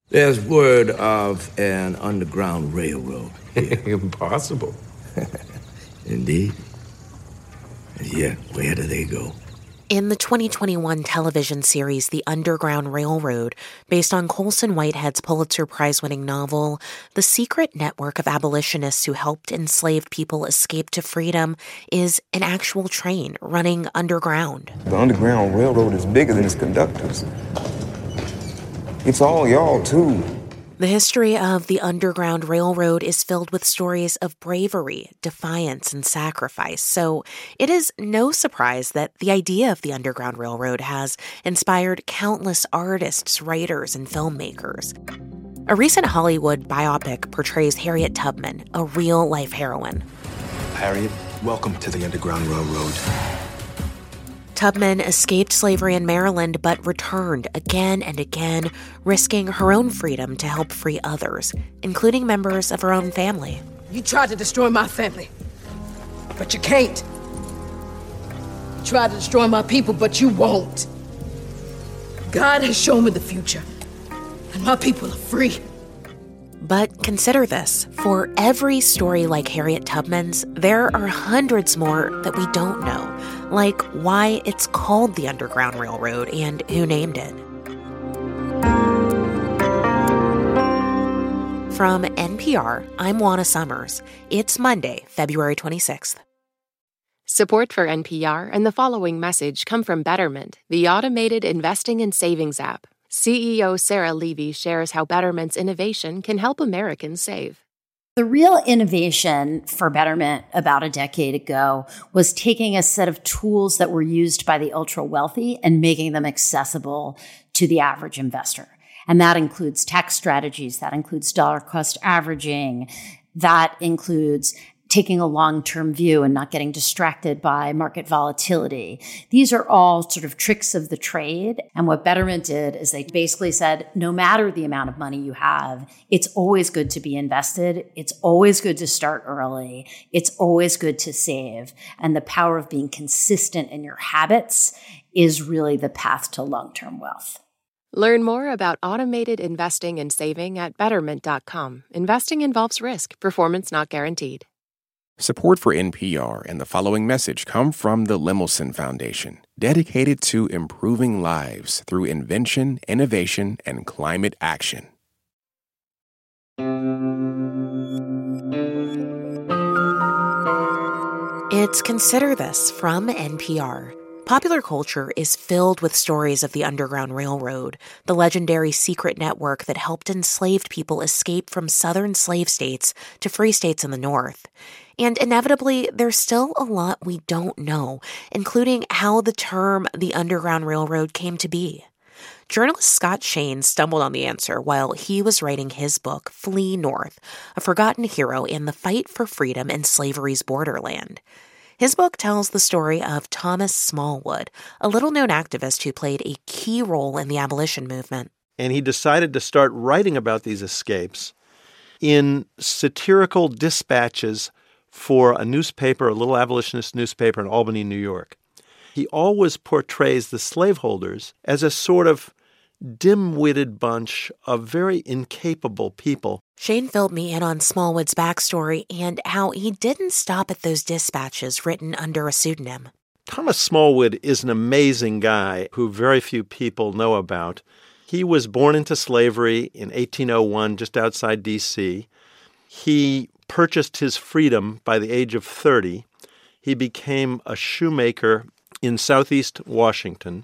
There's word of an underground railroad here. Impossible. Indeed. And yet, where do they go? In the 2021 television series The Underground Railroad, based on Colson Whitehead's Pulitzer Prize-winning novel, the secret network of abolitionists who helped enslaved people escape to freedom is an actual train running underground. The Underground Railroad is bigger than its conductors. It's all y'all, too. The history of the Underground Railroad is filled with stories of bravery, defiance, and sacrifice, so it is no surprise that the idea of the Underground Railroad has inspired countless artists, writers, and filmmakers. A recent Hollywood biopic portrays Harriet Tubman, a real-life heroine. Harriet, welcome to the Underground Railroad. Tubman escaped slavery in Maryland but returned again and again, risking her own freedom to help free others, including members of her own family. You tried to destroy my family, but you can't. You tried to destroy my people, but you won't. God has shown me the future, and my people are free. But consider this, for every story like Harriet Tubman's, there are hundreds more that we don't know, like why it's called the Underground Railroad and who named it. From NPR, I'm Juana Summers. It's Monday, February 26th. Support for NPR and the following message come from Betterment, the automated investing and savings app. CEO Sarah Levy shares how Betterment's innovation can help Americans save. The real innovation for Betterment about a decade ago was taking a set of tools that were used by the ultra-wealthy and making them accessible to the average investor. And that includes tax strategies, that includes dollar cost averaging, that includes taking a long-term view and not getting distracted by market volatility. These are all sort of tricks of the trade. And what Betterment did is they basically said, no matter the amount of money you have, it's always good to be invested. It's always good to start early. It's always good to save. And the power of being consistent in your habits is really the path to long-term wealth. Learn more about automated investing and saving at Betterment.com. Investing involves risk. Performance not guaranteed. Support for NPR and the following message come from the Lemelson Foundation, dedicated to improving lives through invention, innovation, and climate action. It's Consider This from NPR. Popular culture is filled with stories of the Underground Railroad, the legendary secret network that helped enslaved people escape from southern slave states to free states in the North. And inevitably, there's still a lot we don't know, including how the term the Underground Railroad came to be. Journalist Scott Shane stumbled on the answer while he was writing his book, Flee North, a forgotten hero in the fight for freedom in slavery's borderland. His book tells the story of Thomas Smallwood, a little-known activist who played a key role in the abolition movement. And he decided to start writing about these escapes in satirical dispatches for a newspaper, a little abolitionist newspaper in Albany, New York. He always portrays the slaveholders as a sort of dim-witted bunch of very incapable people. Shane filled me in on Smallwood's backstory and how he didn't stop at those dispatches written under a pseudonym. Thomas Smallwood is an amazing guy who very few people know about. He was born into slavery in 1801, just outside D.C. He purchased his freedom by the age of 30. He became a shoemaker in southeast Washington.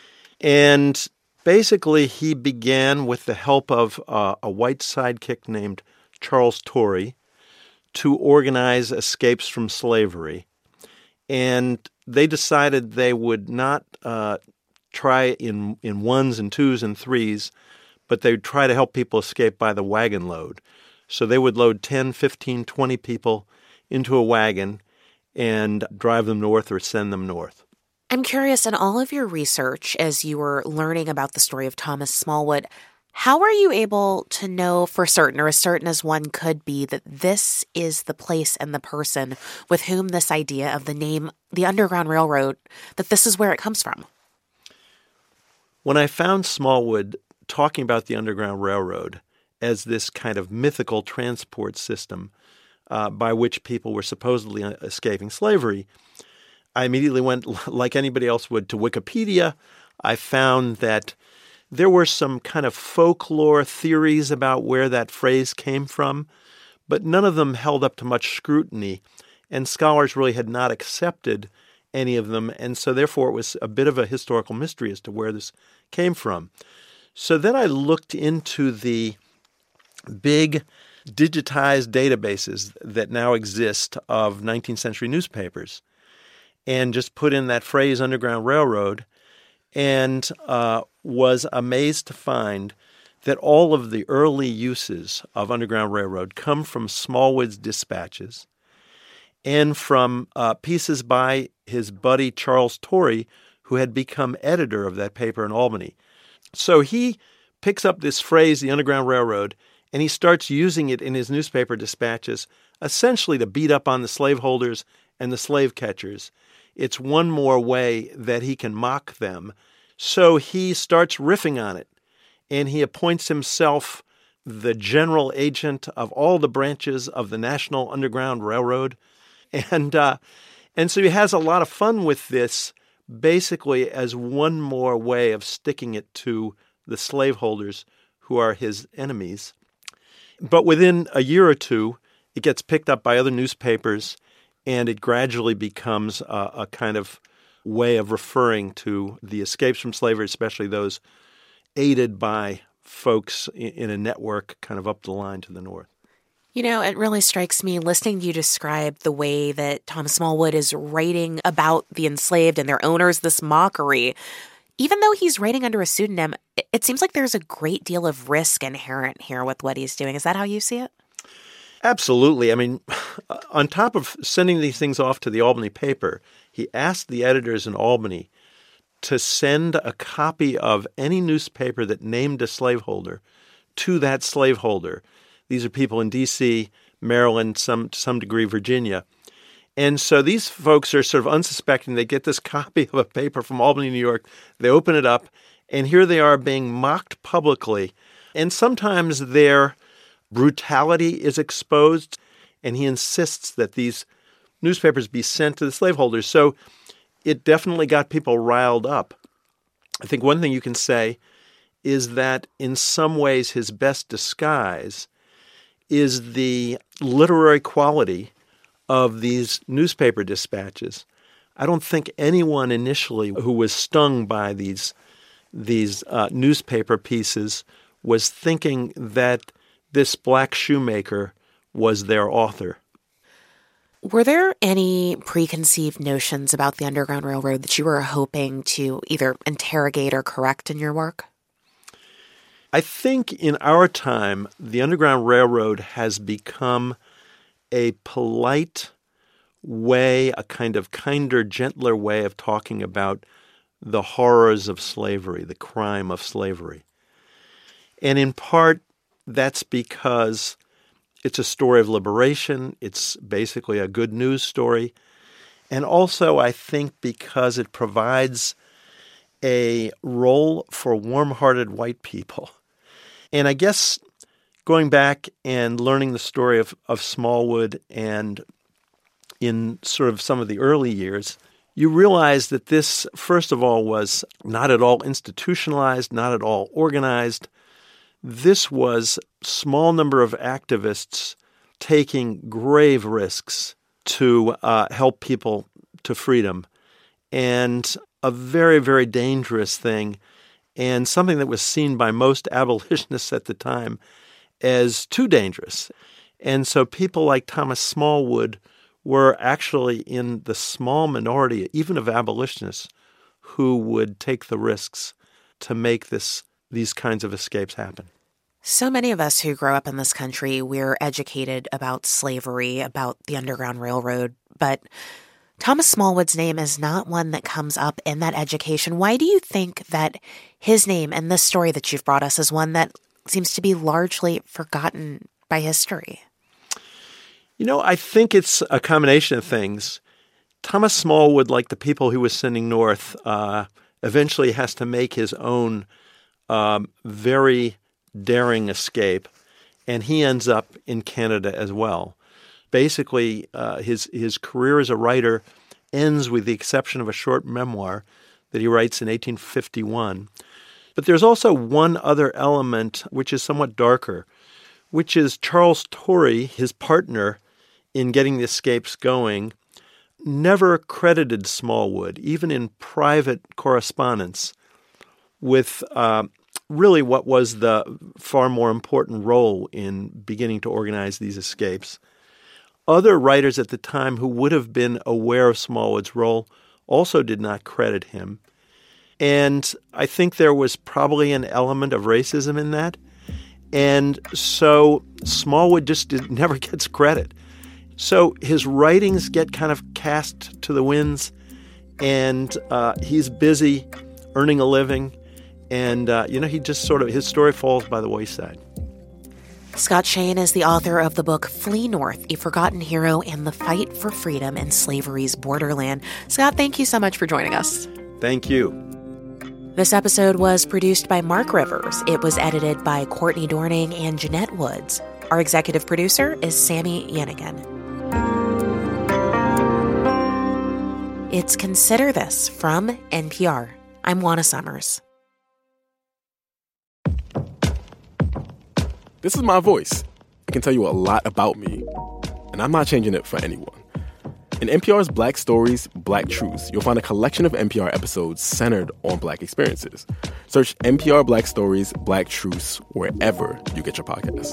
And basically, he began with the help of a white sidekick named Charles Torrey to organize escapes from slavery. And they decided they would not try in ones and twos and threes, but they would try to help people escape by the wagon load. So they would load 10, 15, 20 people into a wagon and drive them north or send them north. I'm curious, in all of your research, as you were learning about the story of Thomas Smallwood, how are you able to know for certain, or as certain as one could be, that this is the place and the person with whom this idea of the name, the Underground Railroad, that this is where it comes from? When I found Smallwood talking about the Underground Railroad as this kind of mythical transport system by which people were supposedly escaping slavery, I immediately went, like anybody else would, to Wikipedia. I found that there were some kind of folklore theories about where that phrase came from, but none of them held up to much scrutiny, and scholars really had not accepted any of them, and so therefore it was a bit of a historical mystery as to where this came from. So then I looked into the big digitized databases that now exist of 19th century newspapers and just put in that phrase Underground Railroad and was amazed to find that all of the early uses of Underground Railroad come from Smallwood's dispatches and from pieces by his buddy Charles Torrey, who had become editor of that paper in Albany. So he picks up this phrase, the Underground Railroad, and he starts using it in his newspaper dispatches, essentially to beat up on the slaveholders and the slave catchers. It's one more way that he can mock them. So he starts riffing on it, and he appoints himself the general agent of all the branches of the National Underground Railroad. And so he has a lot of fun with this, basically as one more way of sticking it to the slaveholders who are his enemies. But within a year or two, it gets picked up by other newspapers, and it gradually becomes a kind of way of referring to the escapes from slavery, especially those aided by folks in a network kind of up the line to the north. You know, it really strikes me listening to you describe the way that Thomas Smallwood is writing about the enslaved and their owners, this mockery. Even though he's writing under a pseudonym, it seems like there's a great deal of risk inherent here with what he's doing. Is that how you see it? Absolutely. I mean, on top of sending these things off to the Albany paper, he asked the editors in Albany to send a copy of any newspaper that named a slaveholder to that slaveholder. These are people in D.C., Maryland, to some degree Virginia. And so these folks are sort of unsuspecting. They get this copy of a paper from Albany, New York. They open it up, and here they are being mocked publicly. And sometimes their brutality is exposed, and he insists that these newspapers be sent to the slaveholders. So it definitely got people riled up. I think one thing you can say is that in some ways his best disguise is the literary quality of these newspaper dispatches. I don't think anyone initially who was stung by these newspaper pieces was thinking that this black shoemaker was their author. Were there any preconceived notions about the Underground Railroad that you were hoping to either interrogate or correct in your work? I think in our time, the Underground Railroad has become a polite way, a kind of kinder, gentler way of talking about the horrors of slavery, the crime of slavery. And in part, that's because it's a story of liberation. It's basically a good news story. And also, I think because it provides a role for warm-hearted white people. And I guess going back and learning the story of Smallwood and in sort of some of the early years, you realize that this, first of all, was not at all institutionalized, not at all organized. This was a small number of activists taking grave risks to help people to freedom, and a very, very dangerous thing, and something that was seen by most abolitionists at the time as too dangerous. And so people like Thomas Smallwood were actually in the small minority, even of abolitionists, who would take the risks to make these kinds of escapes happen. So many of us who grow up in this country, we're educated about slavery, about the Underground Railroad, but Thomas Smallwood's name is not one that comes up in that education. Why do you think that his name and this story that you've brought us is one that seems to be largely forgotten by history? You know, I think it's a combination of things. Thomas Smallwood, like the people he was sending north, eventually has to make his own very daring escape, and he ends up in Canada as well. Basically, his career as a writer ends with the exception of a short memoir that he writes in 1851. But there's also one other element which is somewhat darker, which is Charles Torrey, his partner in getting the escapes going, never credited Smallwood, even in private correspondence, with really what was the far more important role in beginning to organize these escapes. Other writers at the time who would have been aware of Smallwood's role also did not credit him. And I think there was probably an element of racism in that. And so Smallwood just never gets credit. So his writings get kind of cast to the winds, and he's busy earning a living. And, he just sort of, his story falls by the wayside. Scott Shane is the author of the book Flee North, A Forgotten Hero and the Fight for Freedom in Slavery's Borderland. Scott, thank you so much for joining us. Thank you. This episode was produced by Mark Rivers. It was edited by Courtney Dorning and Jeanette Woods. Our executive producer is Sammy Yanigan. It's Consider This from NPR. I'm Juana Summers. This is my voice. It can tell you a lot about me, and I'm not changing it for anyone. In NPR's Black Stories, Black Truths, you'll find a collection of NPR episodes centered on Black experiences. Search NPR Black Stories, Black Truths wherever you get your podcasts.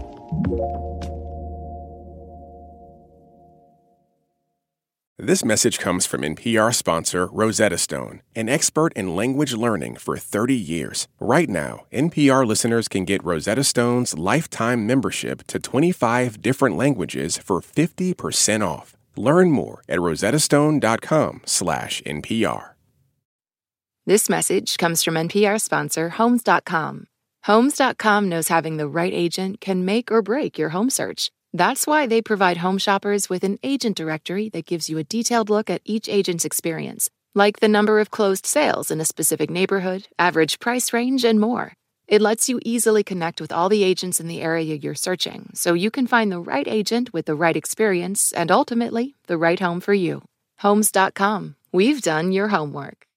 This message comes from NPR sponsor Rosetta Stone, an expert in language learning for 30 years. Right now, NPR listeners can get Rosetta Stone's lifetime membership to 25 different languages for 50% off. Learn more at rosettastone.com/NPR. This message comes from NPR sponsor Homes.com. Homes.com knows having the right agent can make or break your home search. That's why they provide home shoppers with an agent directory that gives you a detailed look at each agent's experience, like the number of closed sales in a specific neighborhood, average price range, and more. It lets you easily connect with all the agents in the area you're searching, so you can find the right agent with the right experience and ultimately the right home for you. Homes.com. We've done your homework.